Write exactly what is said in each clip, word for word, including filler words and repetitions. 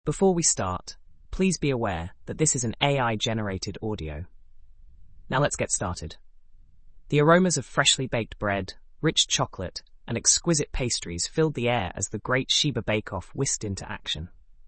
Before we start, please be aware that this is an A I-generated audio. Now let's get started. The aromas of freshly baked bread, rich chocolate, and exquisite pastries filled the air as the Great Sheba Bake-Off whisked into action.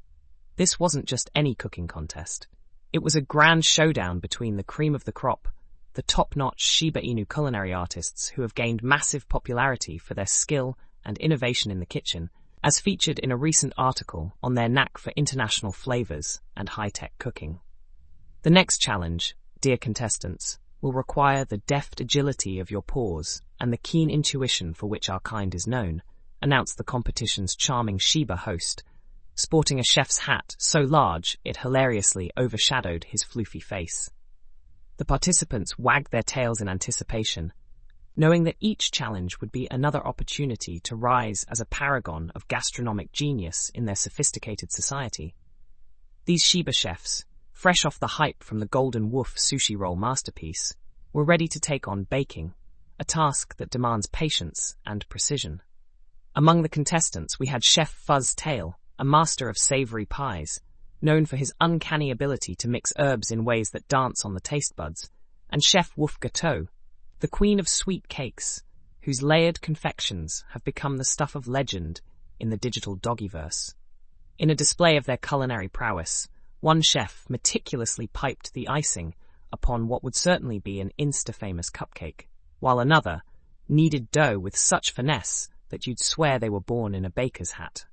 This wasn't just any cooking contest. It was a grand showdown between the cream of the crop, the top-notch Shiba Inu culinary artists who have gained massive popularity for their skill and innovation in the kitchen, as featured in a recent article on their knack for international flavors and high-tech cooking. The next challenge, dear contestants, will require the deft agility of your paws and the keen intuition for which our kind is known, announced the competition's charming Sheba host, sporting a chef's hat so large it hilariously overshadowed his floofy face. The participants wagged their tails in anticipation, knowing that each challenge would be another opportunity to rise as a paragon of gastronomic genius in their sophisticated society. These Sheba chefs, fresh off the hype from the Golden Wolf sushi roll masterpiece, were ready to take on baking, a task that demands patience and precision. Among the contestants, we had Chef Fuzz Tail, a master of savory pies, known for his uncanny ability to mix herbs in ways that dance on the taste buds, and Chef Wolf Gâteau, the queen of sweet cakes, whose layered confections have become the stuff of legend in the digital doggyverse. In a display of their culinary prowess, one chef meticulously piped the icing upon what would certainly be an Insta-famous cupcake, while another kneaded dough with such finesse that you'd swear they were born in a baker's hat.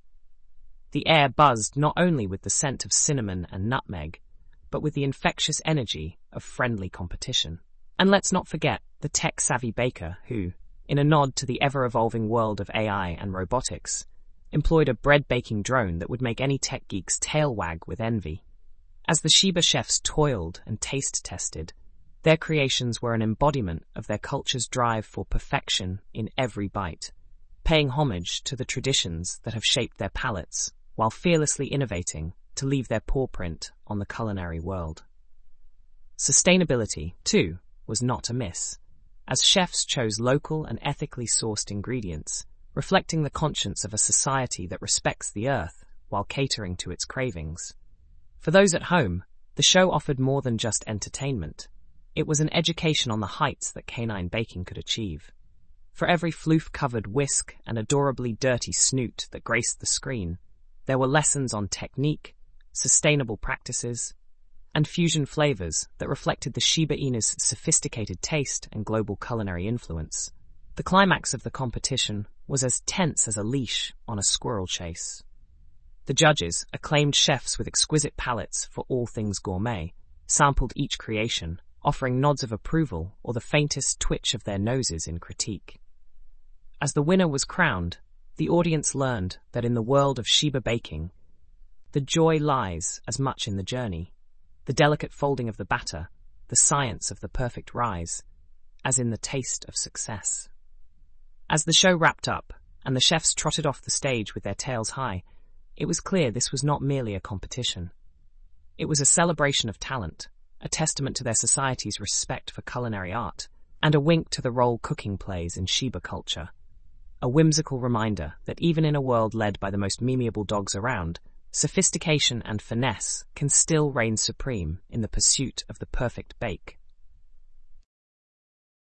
The air buzzed not only with the scent of cinnamon and nutmeg, but with the infectious energy of friendly competition. And let's not forget the tech-savvy baker who, in a nod to the ever-evolving world of A I and robotics, employed a bread-baking drone that would make any tech geek's tail wag with envy. As the Sheba chefs toiled and taste-tested, their creations were an embodiment of their culture's drive for perfection in every bite, paying homage to the traditions that have shaped their palates, while fearlessly innovating to leave their paw print on the culinary world. Sustainability, too, was not amiss, as chefs chose local and ethically sourced ingredients, reflecting the conscience of a society that respects the earth while catering to its cravings. For those at home, the show offered more than just entertainment. It was an education on the heights that canine baking could achieve. For every floof-covered whisk and adorably dirty snoot that graced the screen, there were lessons on technique, sustainable practices, and fusion flavors that reflected the Shiba Inu's sophisticated taste and global culinary influence. The climax of the competition was as tense as a leash on a squirrel chase. The judges, acclaimed chefs with exquisite palates for all things gourmet, sampled each creation, offering nods of approval or the faintest twitch of their noses in critique. As the winner was crowned, the audience learned that in the world of Sheba baking, the joy lies as much in the journey, the delicate folding of the batter, the science of the perfect rise, as in the taste of success. As the show wrapped up, and the chefs trotted off the stage with their tails high, it was clear this was not merely a competition. It was a celebration of talent, a testament to their society's respect for culinary art, and a wink to the role cooking plays in Sheba culture. A whimsical reminder that even in a world led by the most memeable dogs around, sophistication and finesse can still reign supreme in the pursuit of the perfect bake.